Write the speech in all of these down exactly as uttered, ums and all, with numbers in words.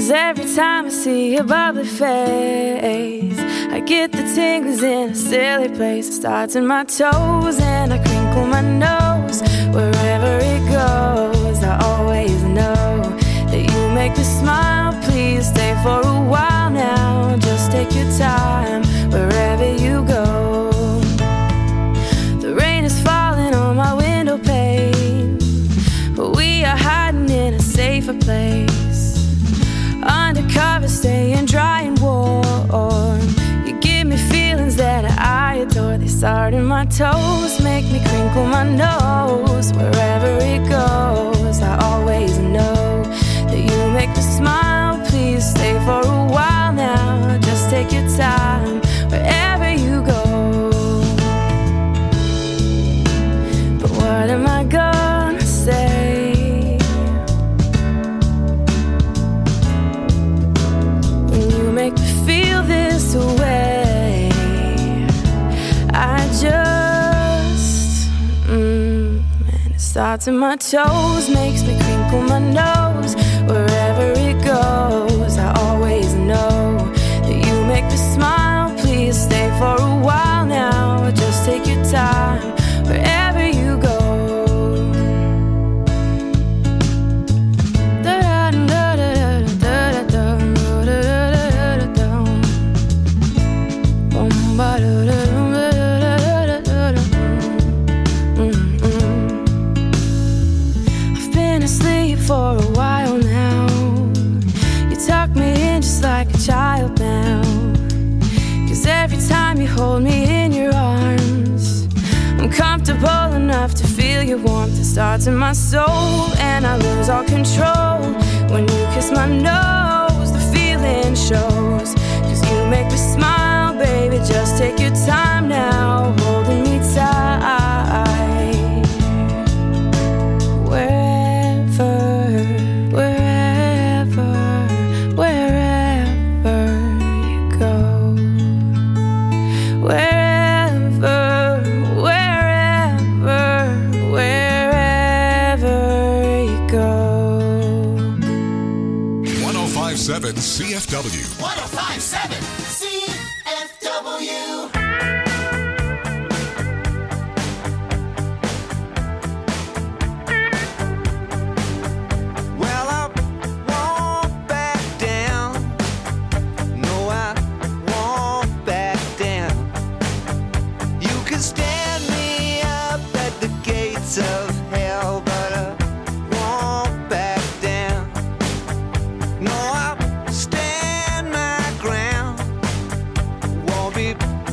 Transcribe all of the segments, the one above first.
every time I see your bubbly face, I get the tingles in a silly place. It starts in my toes and I crinkle my nose. Wherever it goes, I always know that you make me smile. Please stay for a while now. Just take your time wherever you go. The rain is falling on my window pane, but we are hiding in a safer place. Undercover, staying dry and warm. You give me feelings that I adore. They start in my toes, make me crinkle my nose. Wherever it goes, I always know that you make me smile. Please stay for a while now. Just take your time wherever you go. But what am I gonna say? Make me feel this way. I just mm, and it starts in my toes, makes me crinkle my nose. Wherever it goes, I always know that you make me smile. Please stay for a while now. Just take your time wherever you go. I've been asleep for a while now. You tuck me in just like a child now. 'Cause every time you hold me in your arms, I'm comfortable enough to feel your warmth. It starts in my soul and I lose all control. When you kiss my nose, the feeling shows. 'Cause you make me smile, baby, just take your time now, holding me tight. Wherever, wherever, wherever you go. Wherever, wherever, wherever you go. one oh five point seven C F W. one oh five point seven C F W. Well, I won't back down. No, I won't back down. You can stand me up at the gates of hell, but I won't back down. No, I'll stand my ground. Won't be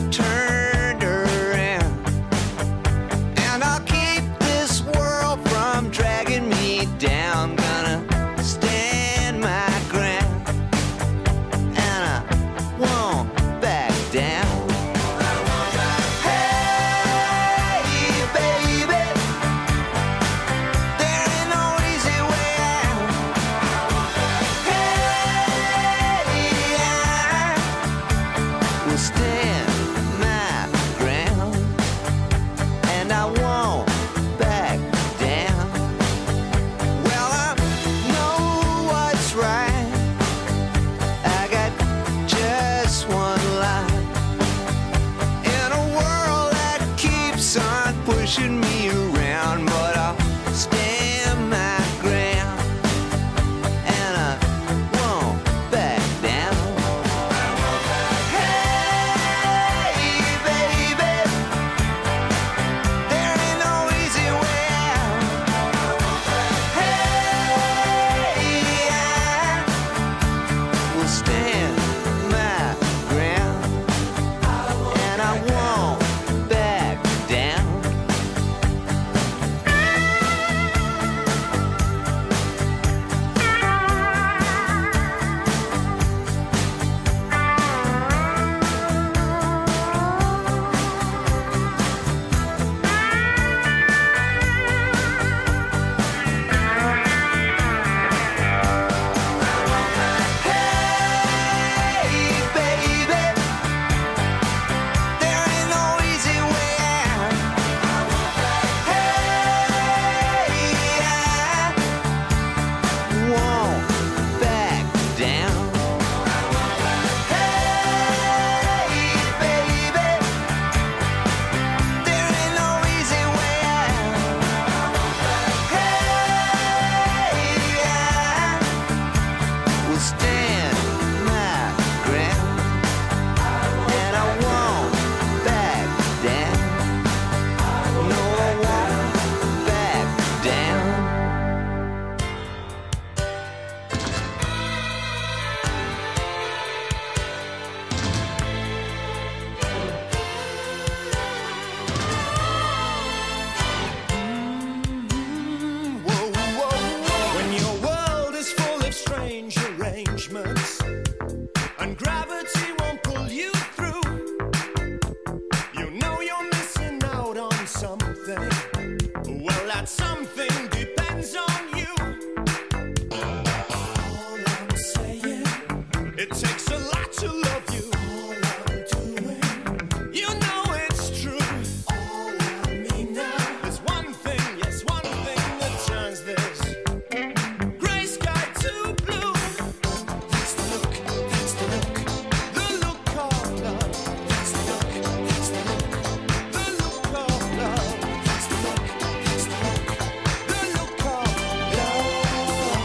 stand my ground, and I won't back down. No, I won't back down. Whoa, whoa, whoa. When your world is full of strange arrangements and gravity won't pull you through, you know you're missing out on something. Well, that something depends on you. All I'm saying, it takes a lot to love you. All I'm doing, you know it's true. All I mean now is one thing, yes, one thing that turns this gray sky to blue. That's the look, that's the look, the look of love. That's the look, that's the look, the look of love. That's the look, that's the look, the look of love.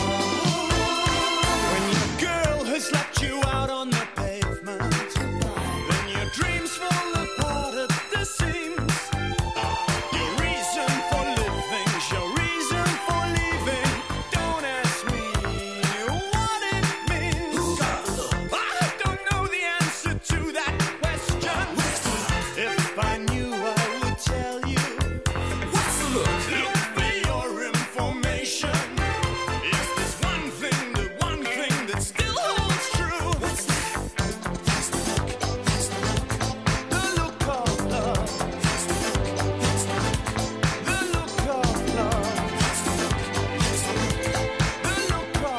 When your girl has left you out on the pavement, then your dreams fall apart at the seams. Your reason for living, your reason for leaving. Don't ask me what it means. I don't know the answer to that question. If I knew, I would tell you. Look for your information. Is this one thing, the one thing that still holds true? What's that? That's the look, that's the look, the look of love. That's the look, that's the look, the look of love. That's the look, that's the look, the look of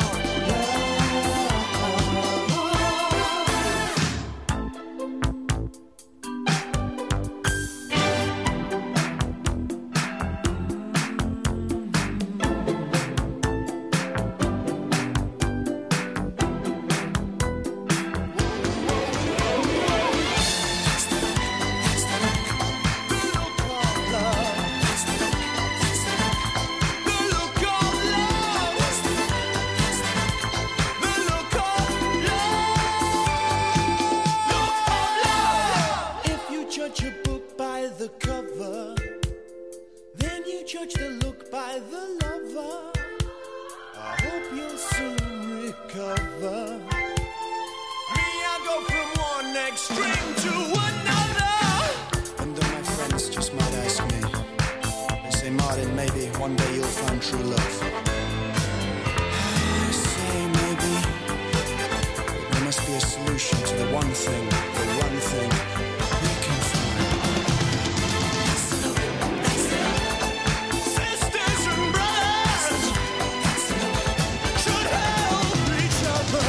If you judge a book by the cover, then you judge the look by the lover. I hope you'll soon recover. Me, I go from one extreme to another. And though my friends just might ask me, they say, Martin, maybe one day you'll find true love. I say maybe, but there must be a solution to the one thing, the one thing we can find. Sisters and brothers should help each other.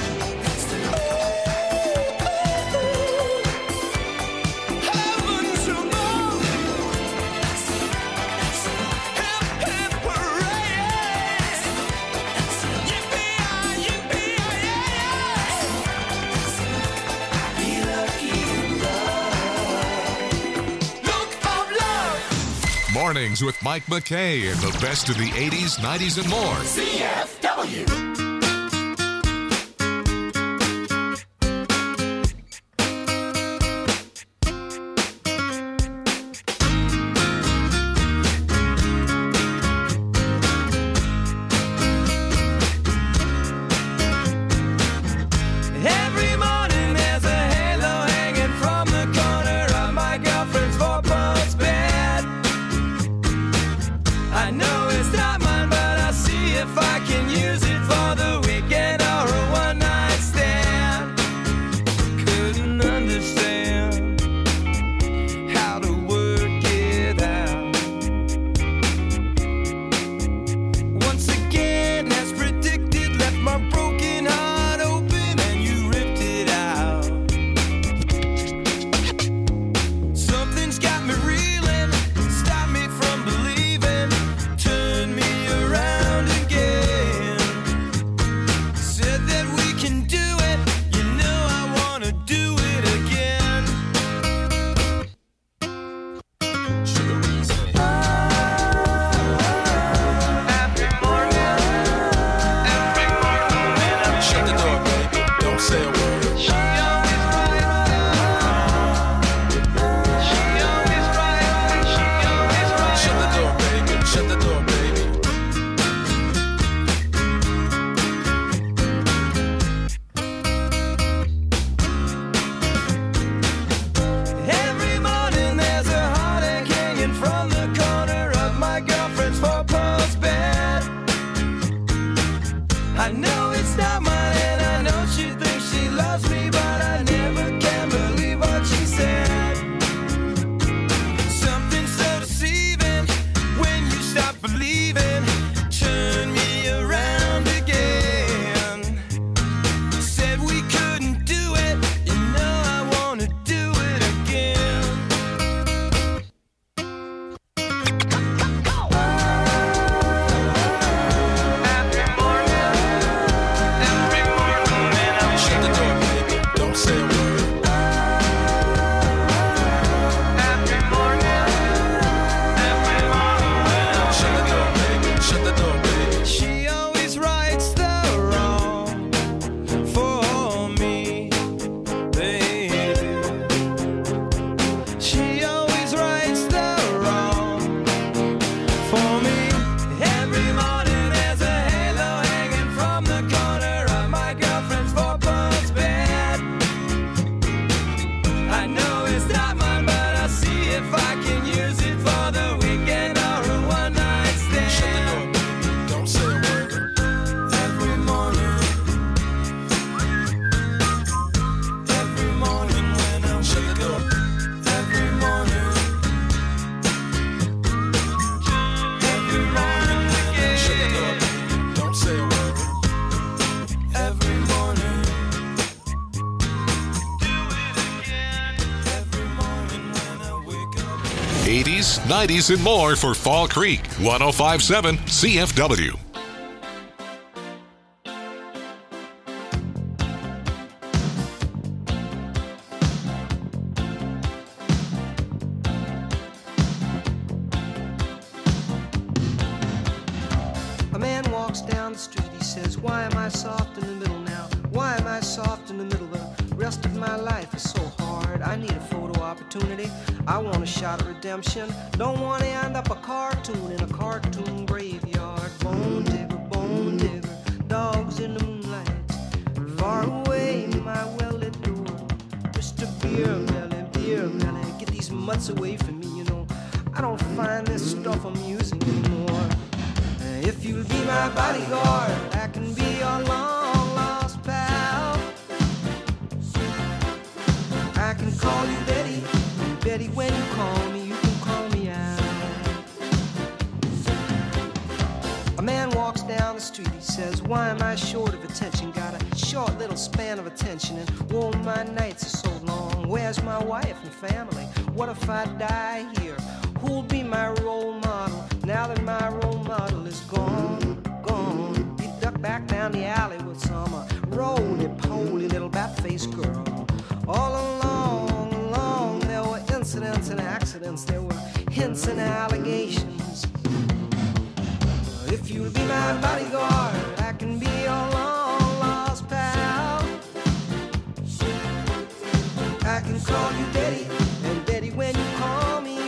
Heavens above. Hip, hip, hooray. Yippee-yi, yippee-yi-yi. Be lucky in love. Look of love. Mornings with Mike McKay and the best of the eighties, nineties, and more. C F W. Every morning there's a halo hanging from the corner of my girlfriend's four-post bed. I know it's not mine, but I'll see if I can use it for the eighties, nineties, and more for Fall Creek. one oh five point seven C F W. A man walks down the street, he says, why am I soft in the middle now? Why am I soft in the middle? The rest of my life is so hard. I need a photo opportunity. I want a shot of redemption. Don't want to end up a cartoon in a cartoon graveyard. Bone digger, bone digger, dogs in the moonlight. Far away, my well-lit door. Mister Beer Melly, Beer Melly, get these mutts away from me, you know. I don't find this stuff amusing anymore. If you'll be my bodyguard, I can be your long-lost pal. I can call you Betty, Betty, when you call me, you can call me out. A man walks down the street, he says, why am I short of attention? Got a short little span of attention, and oh, my nights are so long. Where's my wife and family? What if I die here? Who'll be my role model now that my role model is gone, gone? He ducked back down the alley with some uh, roly-poly little bat-faced girl. All along, along, there were incidents and accidents. There were hints and allegations. If you'll be my bodyguard, I can be your long-lost pal. I can call you Betty, and Betty, when you call me,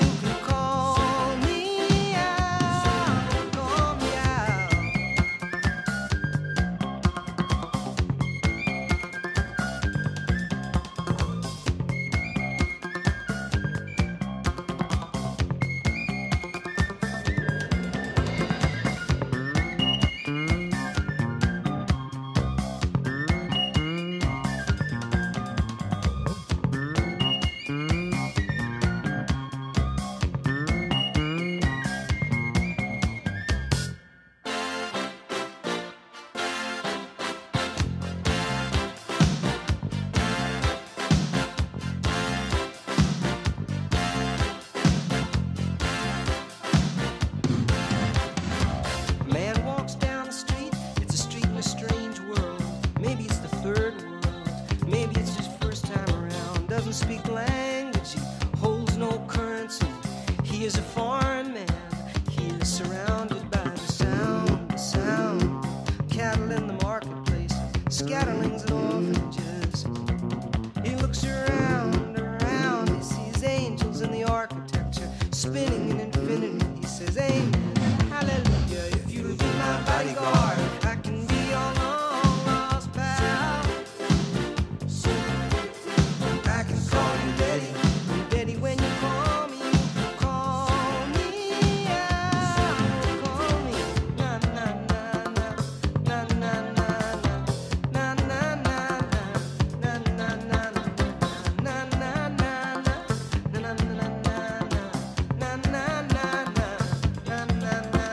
speak language, he holds no currency. He is a foreign man, he is surrounded by the sound, the sound. Cattle in the marketplace, scatterlings and orphanages. He looks around, around, he sees angels in the architecture, spinning in infinity. He says, amen, hallelujah, if you'll be my bodyguard, I can be your long lost pal. I can call you Betty, and Betty, when you call me, you can call me out. Call me, na na na na, na na na na, na na na na, na na na na, na na na na, na na na na, na na na na, na na na.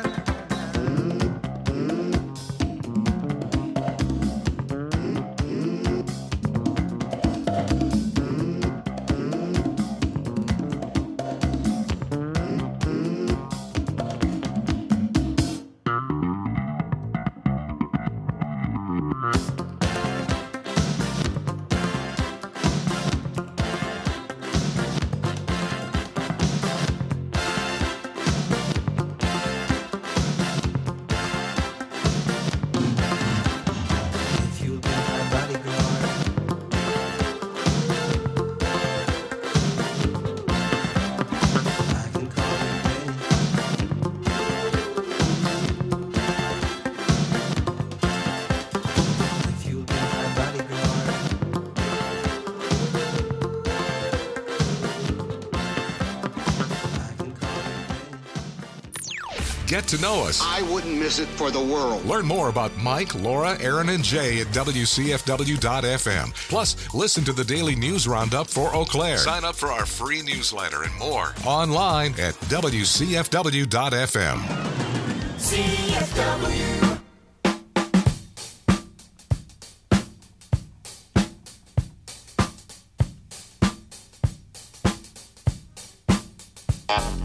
If you'll be my bodyguard, I can call you Betty. If you'll be my bodyguard, I can call you Betty. Get to know us. I wouldn't miss it for the world. Learn more about Mike, Laura, Aaron, and Jay at W C F W dot F M. Plus, listen to the daily news roundup for Eau Claire. Sign up for our free newsletter and more online at W C F W dot F M. C F W. Uh,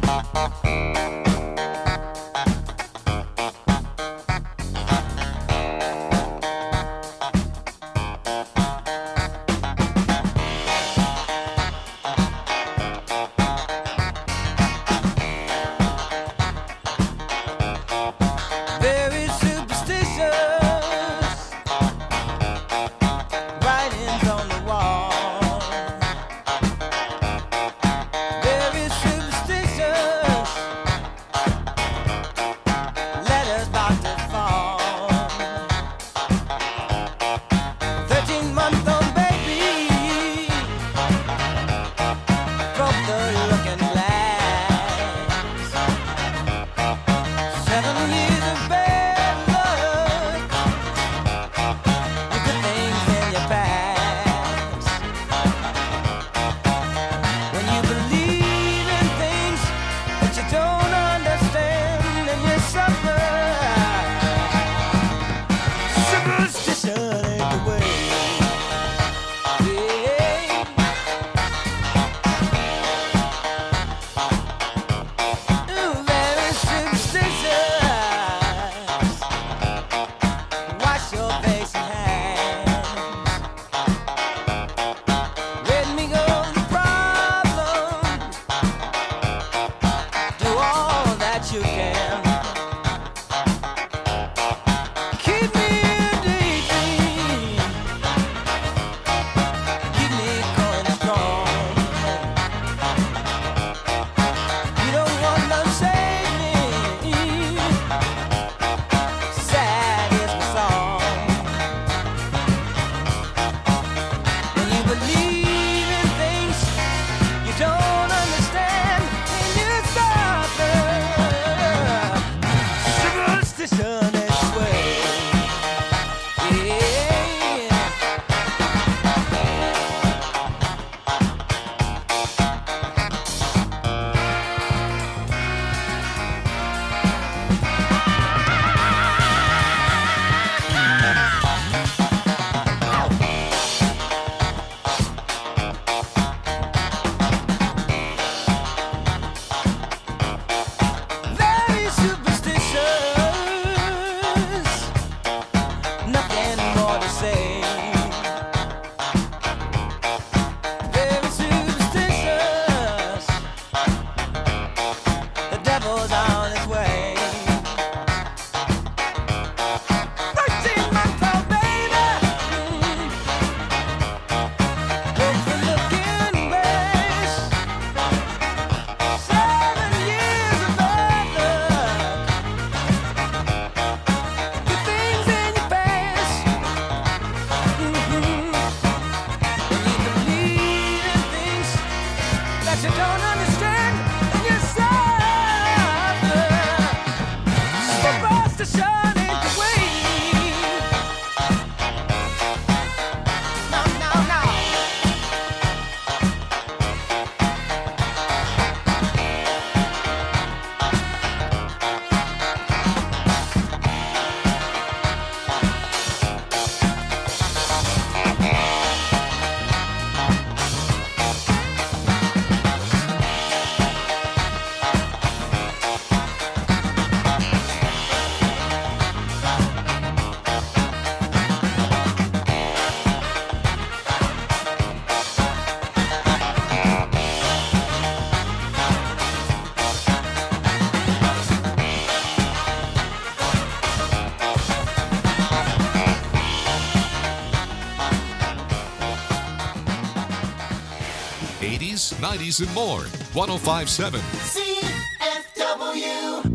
eighties, nineties, and more. one oh five point seven C F W.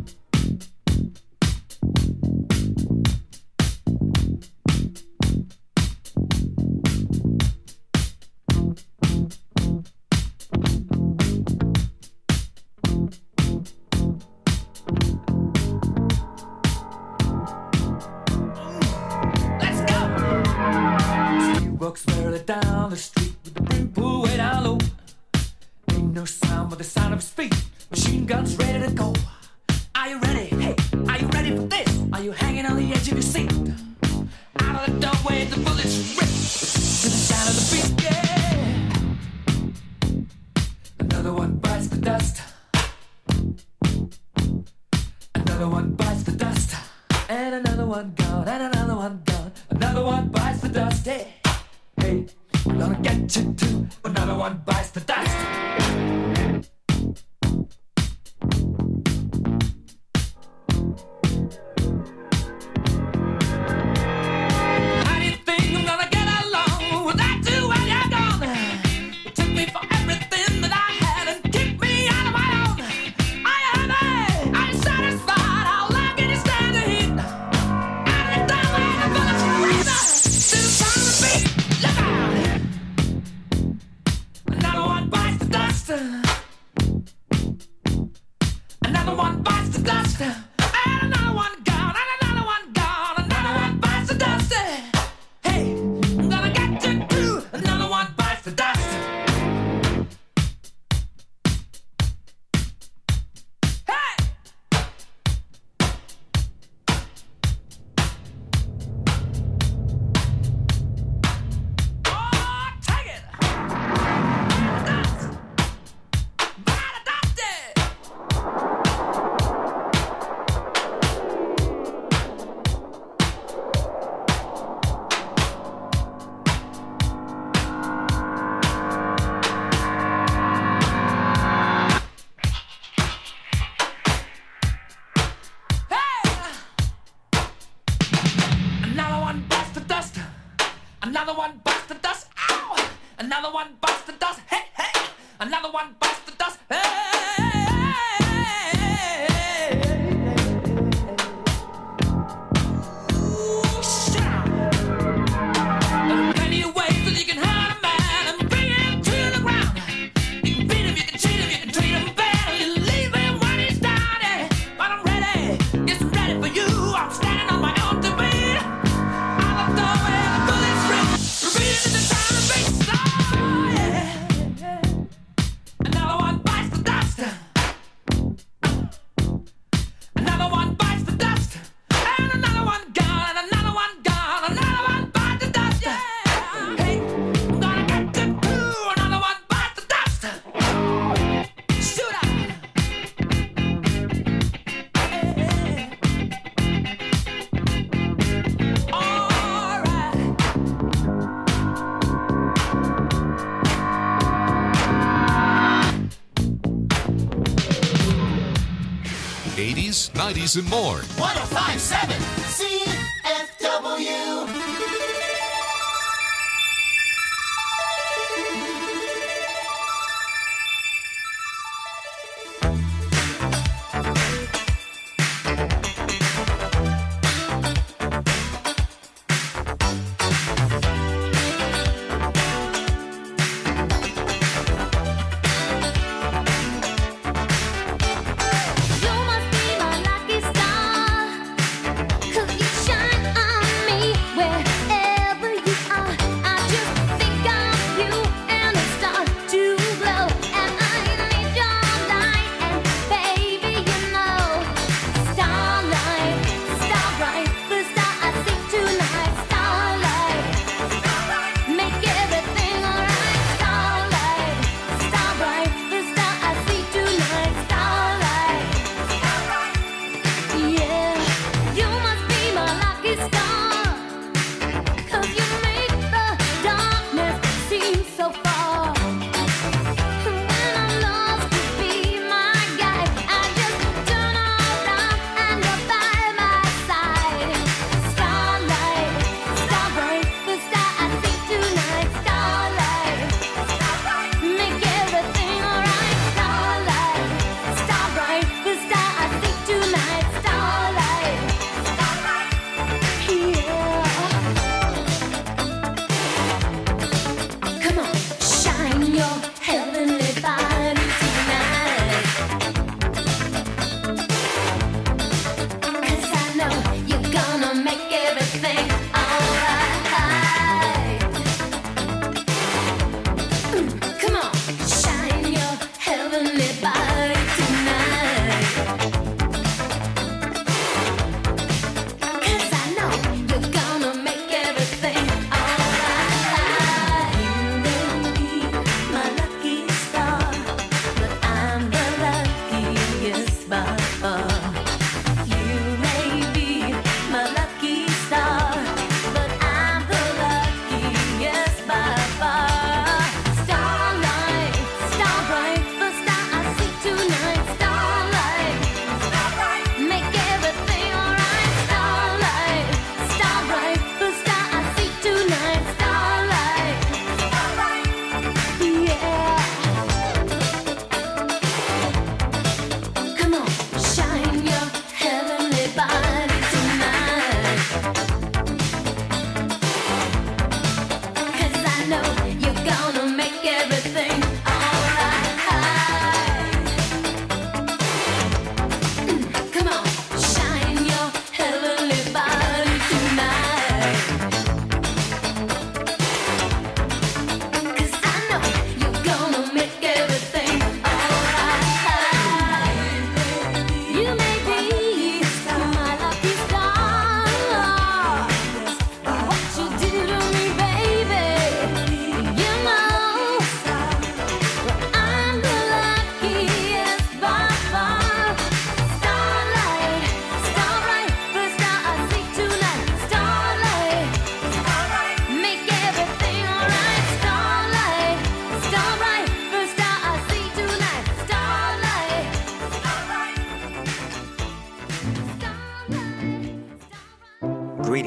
Walks merrily down the street with the brim pulled way down low. Ain't no sound but the sound of his feet. Machine guns ready to go. Are you ready? Hey, are you ready for this? Are you hanging on the edge of your seat? Out of the doorway, the bullets rip to the sound of the beat. Yeah. Another one bites the dust. one gone, and another one gone. Another one bites the dust. Hey, hey, I'm gonna get you too. Another one bites the dust. How do you think I'm gonna get along without you when you're gone? You took me for everything that I had and kicked me out of my own. Are you happy? Are you satisfied? How long can you stand the heat? Out of the door and the bullets razor to the sound of the beat. Look out! Another one bites the dust. Another one bites the dust. And another one gone. And another one gone. Another one bites the dust. Hey, I'm gonna get you too. Another one bites the dust. Hey! Oh, take it! Dust! By the dusty! Hey! Another one bites the dust. Another one bites the dust. Ow! Another one bites the dust. Hey, hey! Another one bites the dust. Hey! Ooh, shut up. There are plenty of ways that you can hurt a man and bring him to the ground. You can beat him, you can cheat him, you can treat him bad, or you leave him when he's down. Yeah. But I'm ready, yes, I'm ready for you. I'm standing on my own two feet. Out the door where the bullets ring, repeating in the sound of bass. Oh, yeah. Another one bites the dust. Another one bites the dust. And another one gone. And another one gone. Another one bites the dust. Hey, I'm gonna get you too. Another one bites the dust. Shoot up. Hey. All right. eighties, nineties, and more. one oh five point seven C F W. You must be my lucky star, 'cause you shine.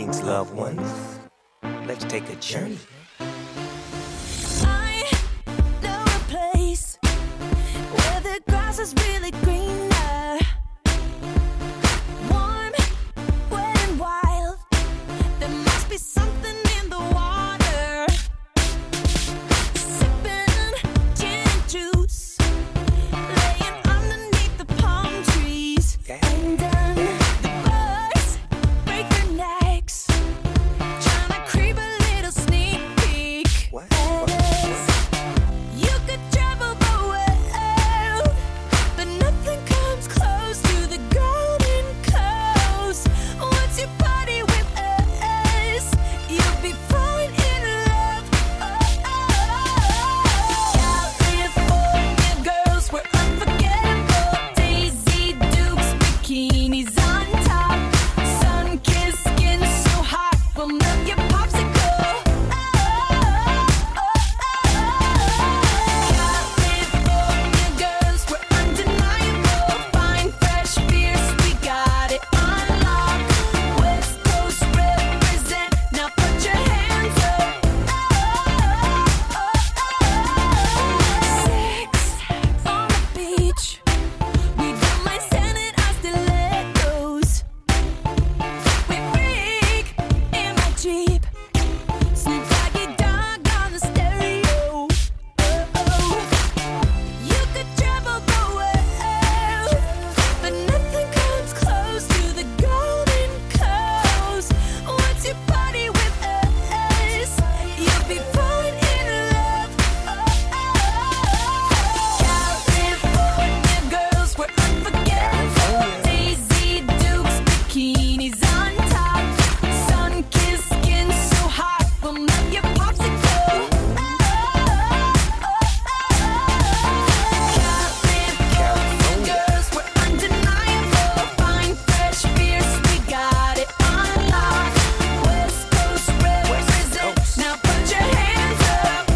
Greetings, loved ones. Let's take a journey. I know a place where the grass is really greener, warm, wet and wild. There must be something in the water. Sipping gin and juice, laying underneath the palm trees. And then the birds break their necks, trying to creep a little sneak peek. As you could travel the world, but nothing comes close to the Golden Coast. Once you party with us, you'll be falling in love. Oh, oh. California girls were unforgettable. Daisy Dukes, bikinis on top, sun-kissed skin so hot will melt your popsicle. Oh, oh, oh. California girls were undeniable. Fine, fresh beers, we got it on lock. West Coast represent, now put your hands up. Oh, oh, oh. Sex on the beach, we don't mind standing our stilettos. We freak in my Jeep, Snoop Doggy Dogg on the stereo. Oh, oh. You could travel the world, but nothing comes close to the Golden Coast. Once you party with us, you'll be falling in love. Oh, oh. California girls were unforgettable. Daisy Dukes, bikinis on top, sun-kissed skin so hot will melt your popsicle. Oh, oh, oh. California girls were undeniable. Fine, fresh beers, we got it on lock. West Coast represent, now put your hands up.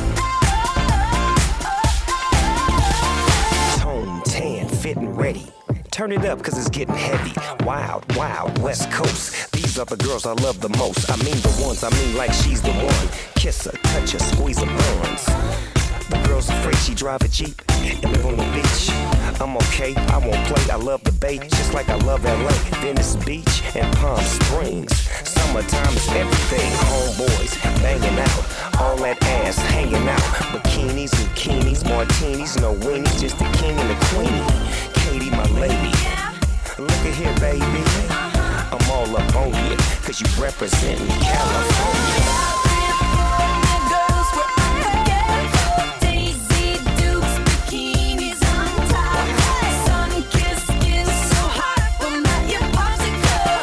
Tone tan, fit and ready. Turn it up, cause it's getting heavy. Wild, wild, West Coast. These are the girls I love the most. I mean the ones, I mean like she's the one. Kiss her, touch her, squeeze her buns. The girl's afraid she drive a Jeep and live on the beach. I'm okay, I won't play, I love the bay, just like I love L A, Venice Beach, and Palm Springs. Summertime is everything, homeboys banging out, all that ass hanging out. Bikinis, zucchinis, martinis, no weenies, just the king and the queenie. Katie, my lady, look at here, baby. I'm all up on you, cause you represent California. California girls were unforgettable. Daisy Dukes, bikinis on top, sun-kissed skin so hot will melt your popsicle.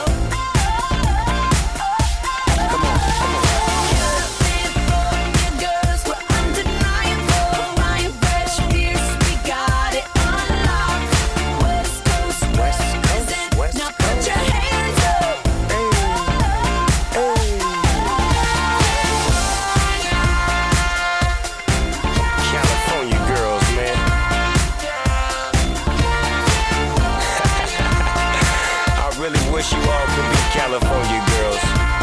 Come on, come on. California girls were undeniable. Fine, fresh beers, we got it on lock. West Coast West Coast, represent, West now put your hands up. California girls, man. I really wish you all could be California girls.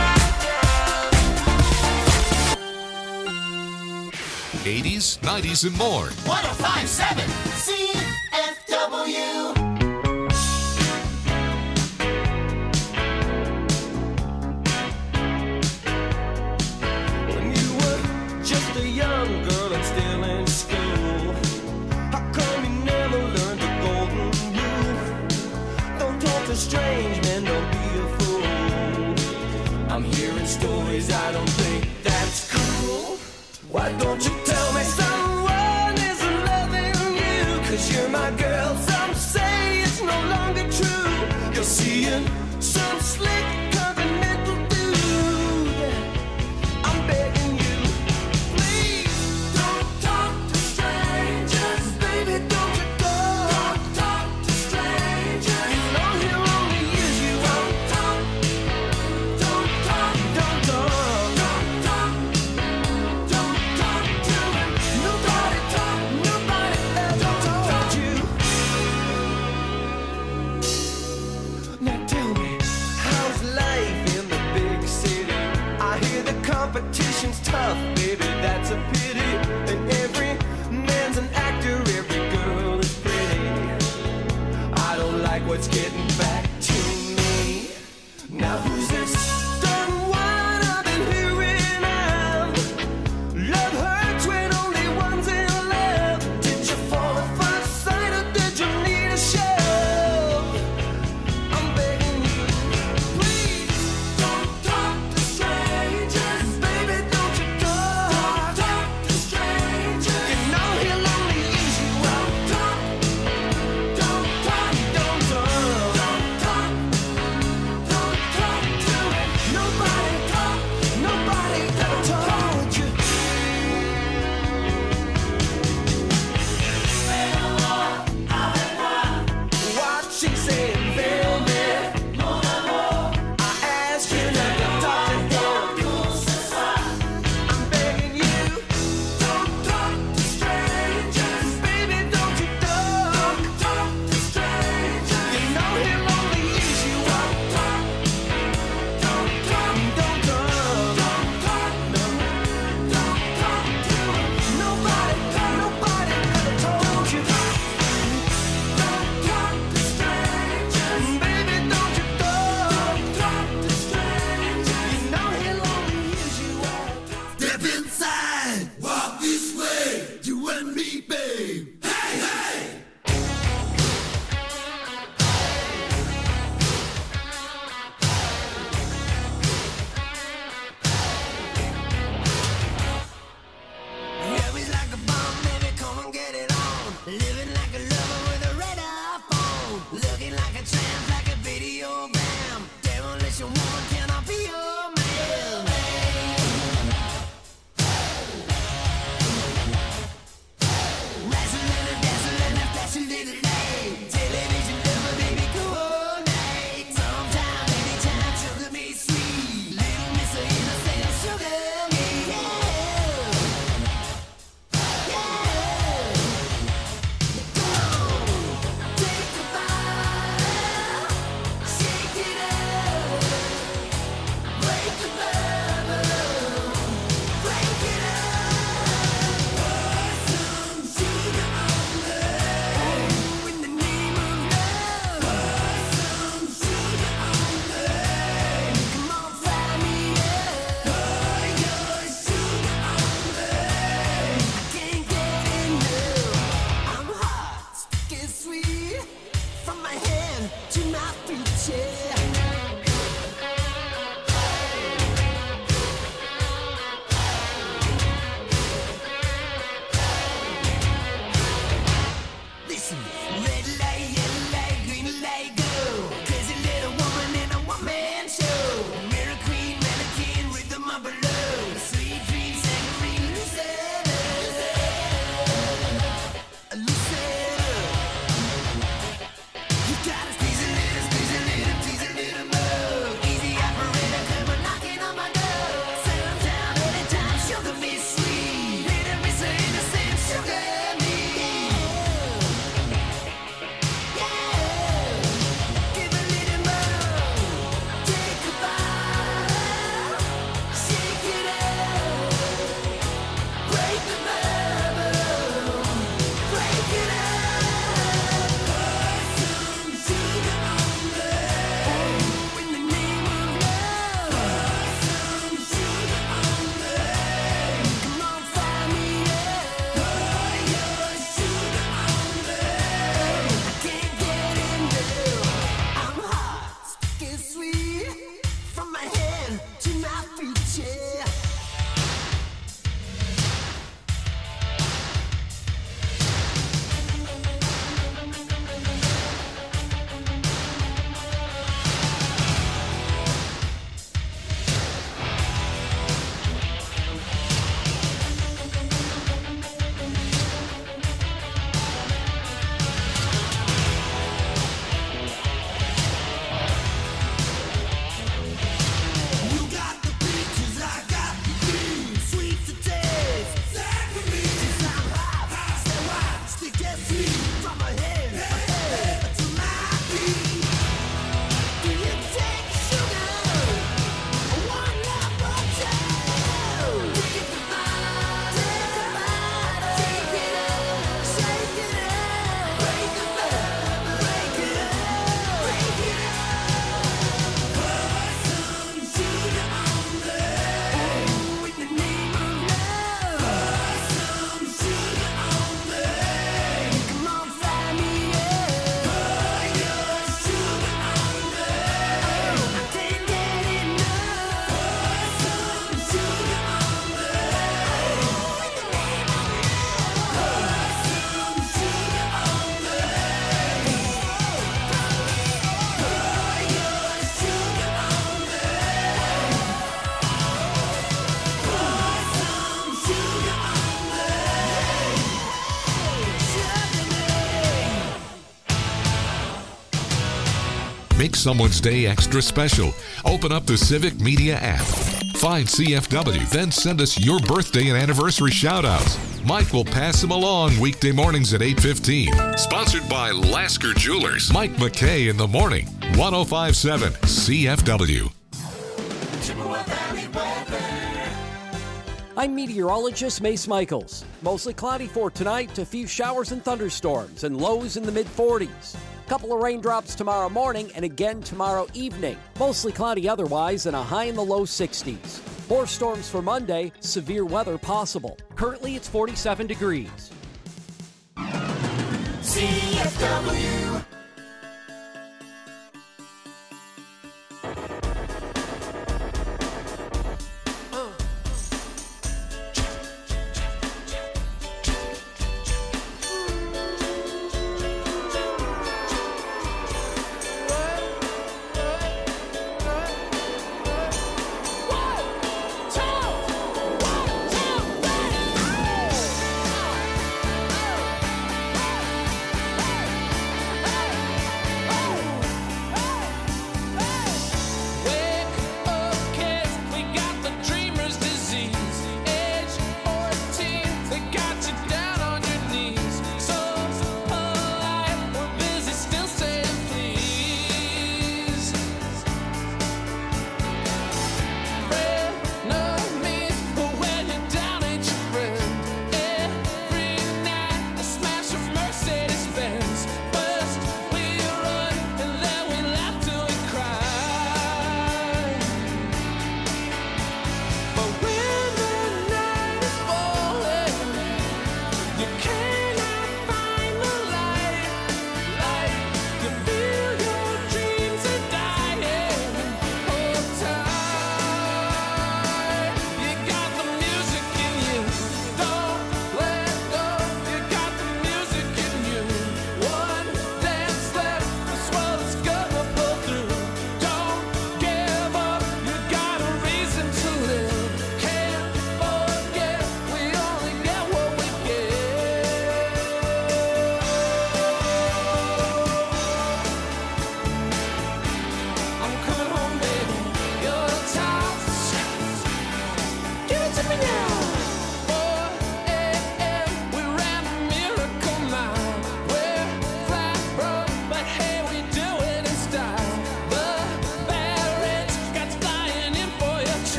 eighties, nineties, and more. one oh five point seven C F W. When you were just a young girl and still in school, how come you never learned the golden rule? Don't talk to strange men, don't be a fool. I'm hearing stories, I don't think that's cool. Why don't you tell me someone isn't loving you? Cause you're my girl, some say it's no longer true. You're seeing some slick continental dude. I'm begging you, please don't talk to strangers. Baby, don't you go. Don't talk to strangers. You know he'll only use you. Don't talk. Don't talk. Don't talk. Don't talk. Don't talk to baby, that's a pity. And every man's an actor, every girl is pretty. I don't like what's getting back to me. Now who's this? Done what I've been hearing of. Love hurts when only one's in love. Did you fall first sight or did you need a shove? I'm begging you, please don't talk to strangers. Baby, don't you talk, don't talk to strangers. You know he'll only use you up. Talk, don't talk, don't talk, don't talk, don't talk to him. Nobody talk, nobody ever told you. What she saying, baby? I ask you not to talk to him. I'm begging you, don't talk to strangers. Baby, don't you talk, talk to strangers. You know he'll only use you up. Talk, don't talk, don't talk, don't talk, no, don't talk to him. Nobody talk, nobody ever told you. Don't talk to strangers. Baby, don't you talk, talk to strangers. You know he'll only use you up. Step inside, walk this way, you and me, babe. Hey, hey! Love is like a bomb, baby, come and get it on. Living like a lover with a radar phone. Looking like a tramp, like a videogram. Demolition woman, can I be your man? Razzling and dazzling and flashing little light. Television lover, baby, coordinate. Sometime, anytime, sugar me sweet. Little miss of innocent, sugar me, yeah. Sweet from my head to my feet, yeah. Listen, red light, yellow light, green light, go. Crazy little woman in a one-man show. Mirror queen, mannequin, rhythm of a love. Sweet dreams, angry, Lucetta. Lucetta. You gotta squeeze a little, squeeze a little, tease a little more. Easy operator, come on knocking on my door. Settle down anytime, sugar me sweet. Little miss of innocent, sugar me. Yeah, give a little more. Take a bite, shake it up. Break the bubble, break it up. In the name of love, come Make someone's day extra special. Open up the Civic Media app. Find C F W, then send us your birthday and anniversary shout-outs. Mike will pass them along weekday mornings at eight fifteen. Sponsored by Lasker Jewelers. Mike McKay in the morning. one oh five point seven C F W. I'm meteorologist Mace Michaels. Mostly cloudy for tonight, a few showers and thunderstorms, and lows in the mid forties. Couple of raindrops tomorrow morning and again tomorrow evening. Mostly cloudy otherwise and a high in the low sixties. More storms for Monday, severe weather possible. Currently it's forty-seven degrees. C F W.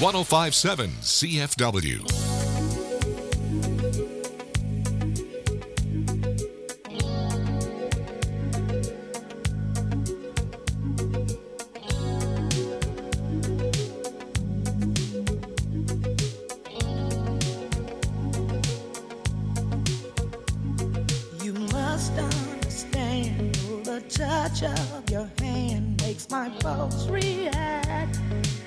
one oh five point seven C F W. Of your hand makes my pulse react.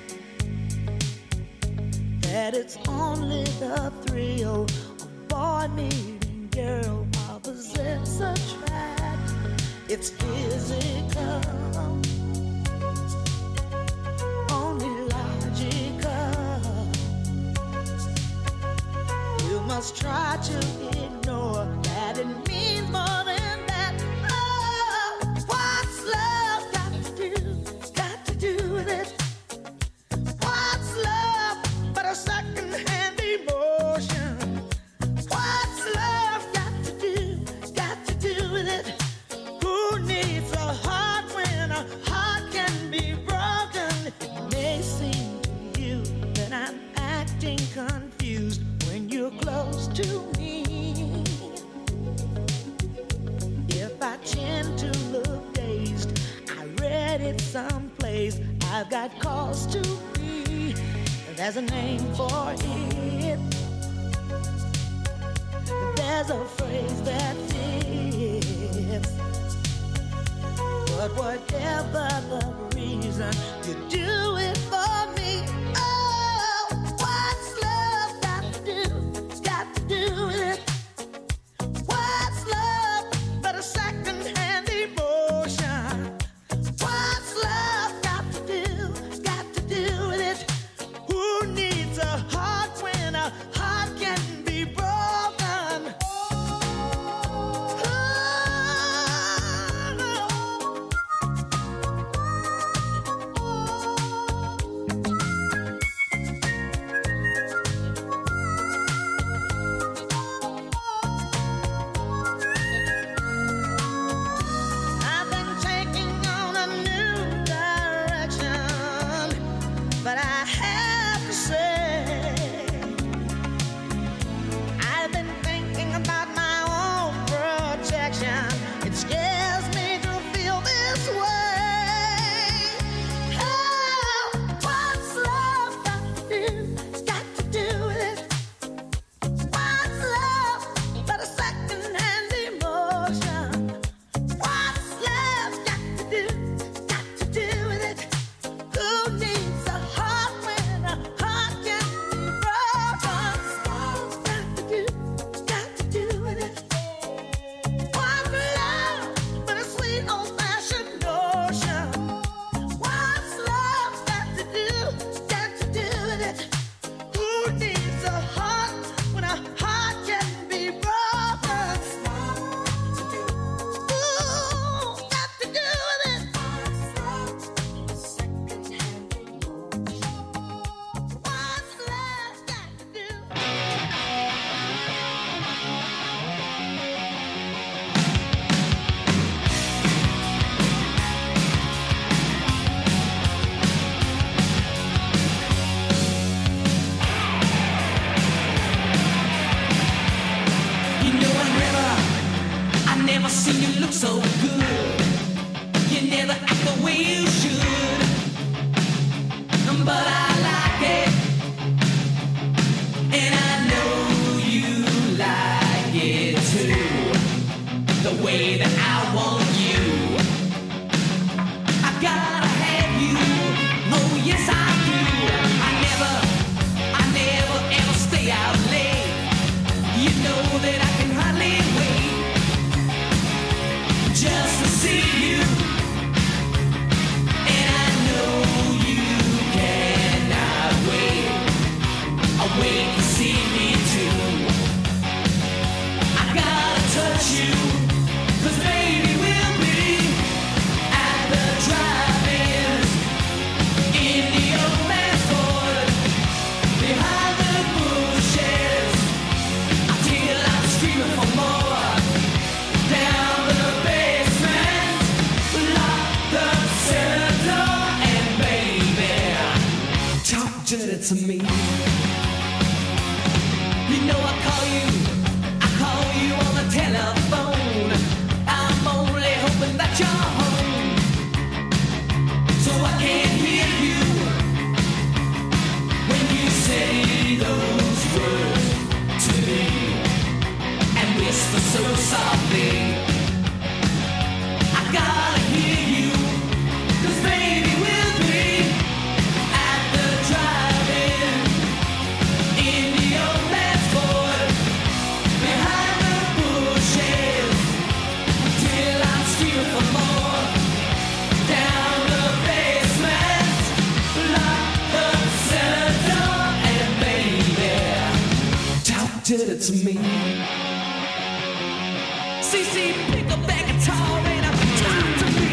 That it's only the thrill of boy meeting girl opposites attract. It's physical, only logical. You must try to ignore that it means more than that. What's love got to do, got to do with it? What's love but a second-hand emotion? What's love got to do, got to do with it? Who needs a heart when a heart can be broken? It may seem to you that I'm acting confused when you're close to me. If I tend to look dazed, I read it someplace, I've got cause to be. There's a name for it. There's a phrase that fits. But whatever the reason, you do it for me. Oh, what's love got to do, got to do with it? What's love but a second-hand emotion? What's love got to do, got to do with it? Who needs a heart when a heart can be broken? I've been taking on a new direction, but I have to say, I've been thinking about my own protection. It scares me to feel this way. Oh, what's love got to do, got to do with it? What's love but a second-hand emotion? What's love got to do, got to do with it? Who needs a heart when a heart can be broken? What's got to do, got to do with it? What's love but a sweet old-fashioned notion? What's love got to do, got to do with it? Who needs a heart when a heart can be broken? Ooh, got to do with it. What's love got to do? You know I never, I never seen you look so good. You never act the way you should, but I like it, and I know you like it too. The way that I want you, I gotta have you. Oh yes I do. I never, I never ever stay out late. You know that I can hardly wait just to see you, and I know you cannot wait. I wait to see me too. I gotta touch you, 'cause baby we'll to me. You know I call you, I call you on the telephone. I'm only hoping that you're home, so I can't hear you when you say those words to me and whisper so softly. I gotta hear you, 'cause baby we'll be at the drive-in in the old man's Ford behind the bushes till I'm screaming for more. Down the basement, lock the cellar door, and baby, talk to it to me. C C, pick up that guitar and I'm talk to me.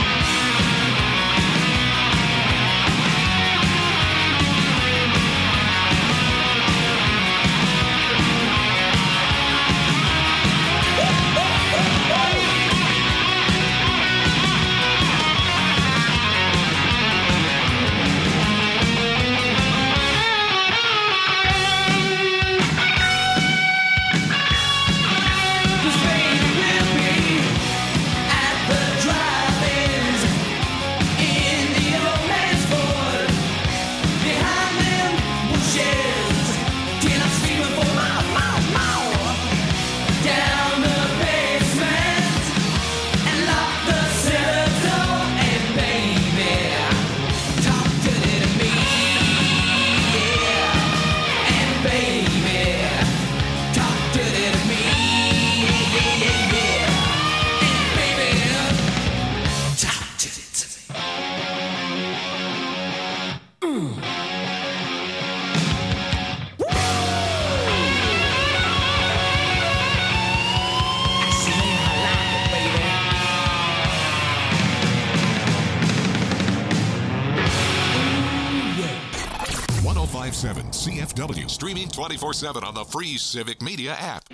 one oh five point seven C F W, streaming twenty-four seven on the free Civic Media app.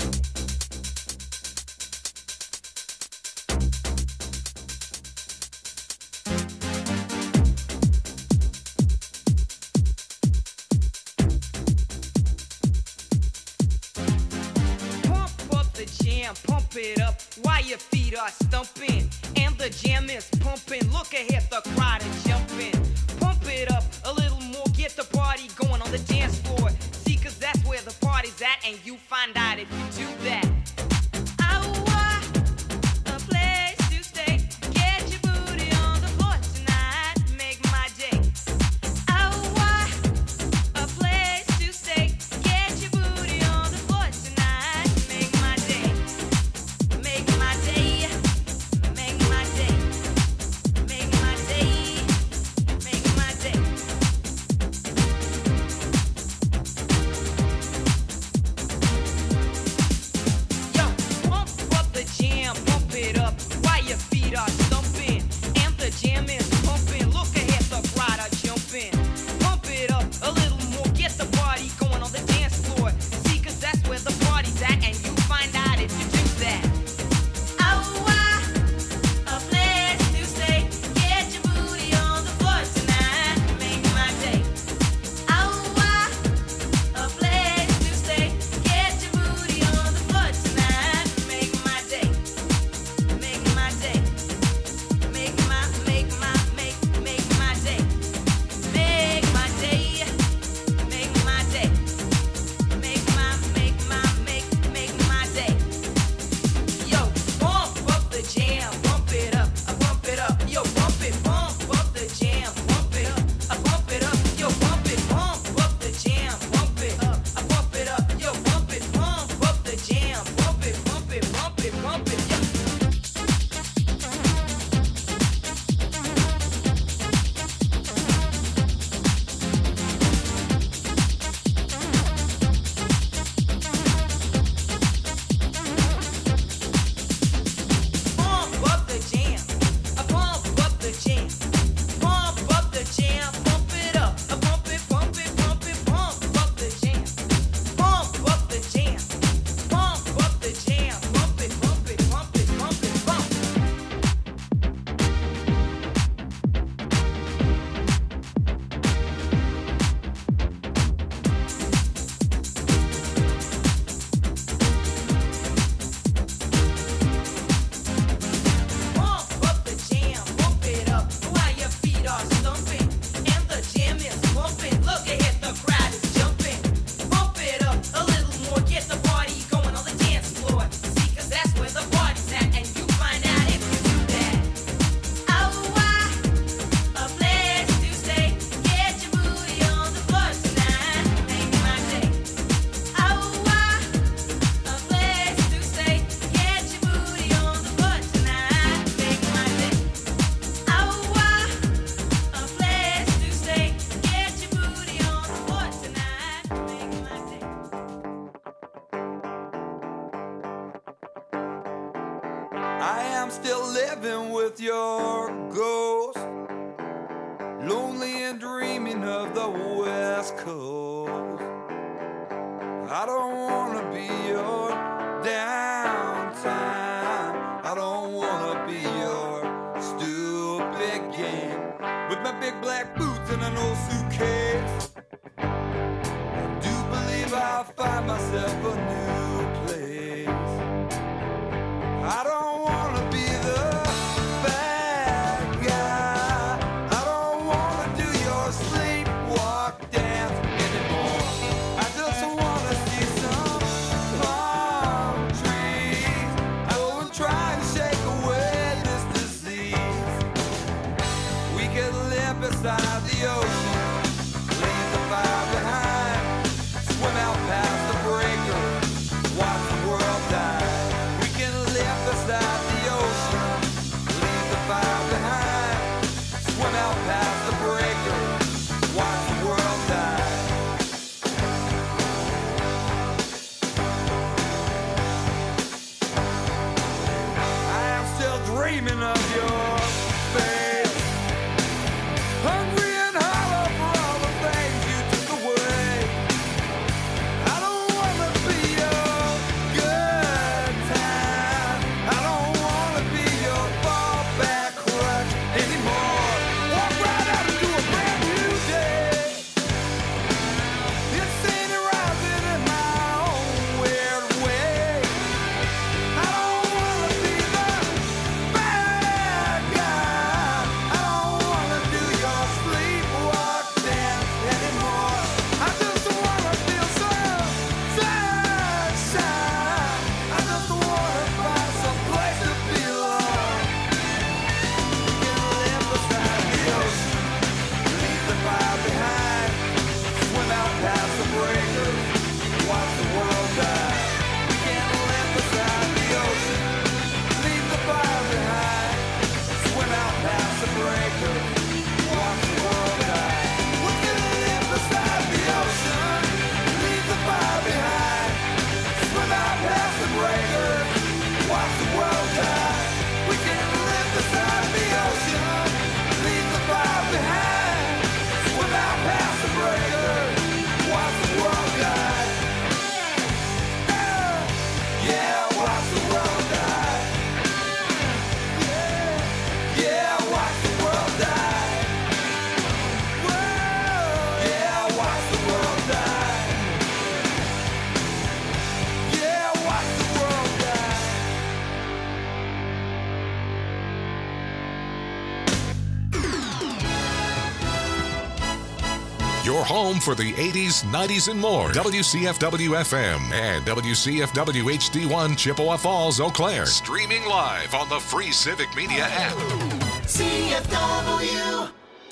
Pump up the jam, pump it up while your feet are stumping. And the jam is pumping. Look ahead, the crowd is jumping. Pump it up a little more, get the party going on the dance floor. See, 'cause that's where the party's at, and you find out if you do that. I want a place to stay. Get your booty on the floor tonight. Make my day. I want a place to stay. Get your booty on the floor tonight. Make my day. Make my day. Make my day. Make my day. Make my day. I am still living with your ghost, lonely and dreaming of the West Coast. I don't wanna be your downtime. I don't wanna be your stupid game with my big black boots and an old suitcase. I do believe I'll find myself a new place. I don't wanna be the bad guy. I don't wanna do your sleepwalk dance anymore. I just wanna see some palm trees. I will try to shake away this disease. We could live beside the ocean, leave the fire behind, swim out past the breaker, watch the world die. We can live beside the ocean, leave the fire behind, swim out past the breaker, watch the world die. I am still dreaming of your face, hungry and hollow for all the things you took away. I don't wanna be your good time. I don't wanna be your fallback crutch anymore. Walk right out into a brand new day. Insane and rising in my own weird way. I don't wanna be the bad guy. I don't wanna do your sleepwalk dance anymore. I just wanna feel some sunshine. I just wanna find some place to belong. We can live beside the ocean, leave the fire behind, swim out past the breakers, watch the world die. We can live beside the ocean, leave the fire behind, swim out past the breakers, watch the world die. We can live beside the ocean, leave the fire behind, swim out past the breakers, watch the world die. We can live beside the ocean, leave the fire behind, swim out past the breakers, watch the world die. Yeah, watch the world die. Yeah, yeah, watch the world die. Whoa, yeah, watch the world die. Yeah, watch the world die. Your home for the eighties, nineties, and more. W C F W F M and W C F W H D one Chippewa Falls, Eau Claire. Streaming live on the free Civic Media app. C F W.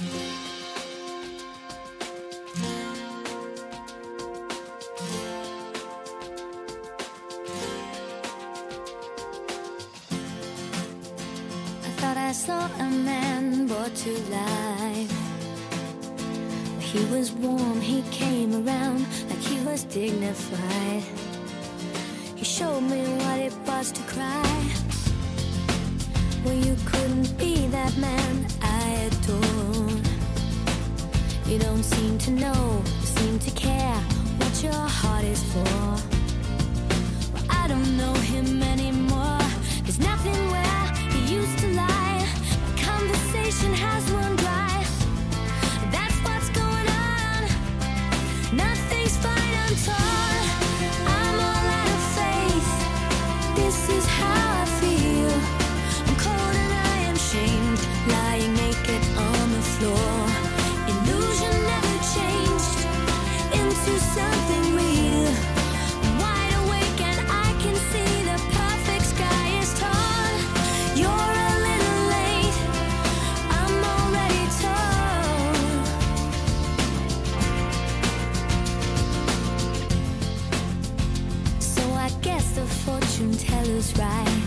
I thought I saw a man brought to life. He was warm, he came around like he was dignified. He showed me what it was to cry. Well, you couldn't be that man I adore. You don't seem to know, seem to care what your heart is for. Well, I don't know him anymore. There's nothing where he used to lie. My conversation has run dry. That's what's going on. Nothing's fine, I'm torn. I'm all out of faith. This is how I feel. I'm cold and I am shamed, lying naked on the floor. Illusion never changed into something real. I'm wide awake and I can see the perfect sky is torn. You're a little late, I'm already torn. So I guess the fortune teller's right.